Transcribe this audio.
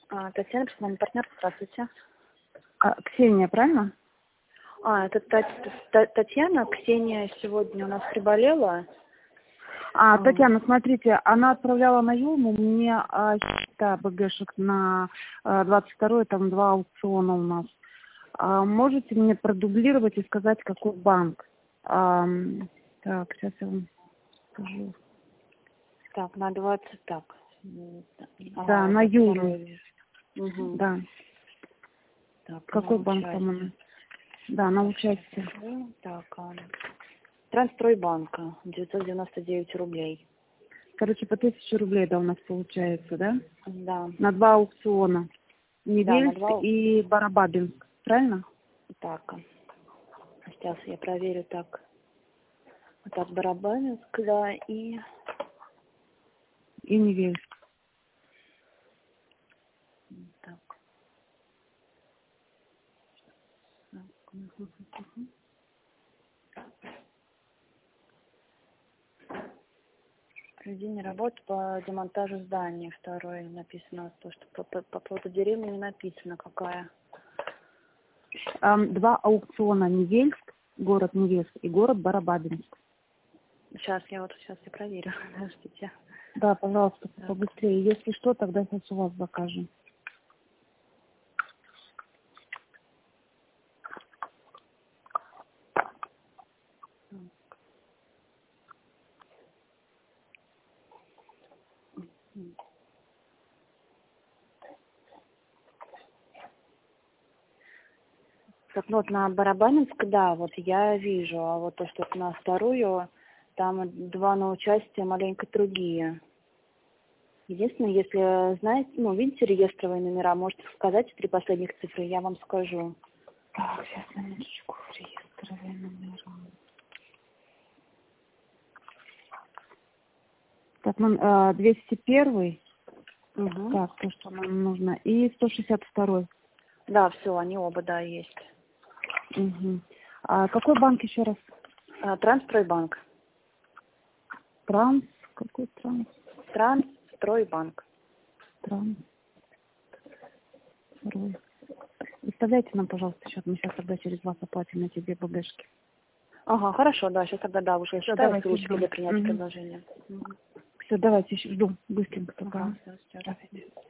Татьяна, персональный партнер, здравствуйте. Ксения, правильно? Это Татьяна. Ксения сегодня у нас приболела. Татьяна, смотрите, она отправляла на Юму мне счета БГшек на 22-й, там 2 аукциона у нас. Можете мне продублировать и сказать, какой банк? Так, сейчас я вам скажу. Так, на 20, так. Да, на Юму. Угу. Да. Так, какой банк там она? Да, на участие. Так, Трансстройбанка, 999 рублей. Короче, по 1000 рублей, да, у нас получается, да? Да. На 2 аукциона. Невельск на 2... и Барабабинск, правильно? Так, сейчас я проверю так. Вот так, Барабабинск, да, и Невельск. Так. Проведение работ по демонтажу здания. Второй написано, то, что по поводу деревни не написано, какая. 2 аукциона Невельск, город Невельск и город Барабабинск. Сейчас я проверю. Подождите. Да, пожалуйста, побыстрее. Если что, тогда сейчас у вас закажем. Так, ну вот на Барабанинск, да, вот я вижу, а вот то, что на вторую, там 2 на участие маленько другие. Единственное, если знаете, видите реестровые номера, можете сказать 3 последних цифры, я вам скажу. Так, сейчас на минуточку. Реестровые номера. Так, 201. Угу. Так, то, что нам нужно. И 162. Да, все, они оба, да, есть. Угу. Какой банк еще раз? Трансстройбанк. Какой транс? Трансстройбанк. Выставляйте нам, пожалуйста, счет. Мы сейчас тогда через вас оплатим эти 2 БГшки. Ага, хорошо, да, сейчас тогда, да, уже считаю ссылочки для принятия предложения. Все, давайте, жду. Быстренько только. Ага, все,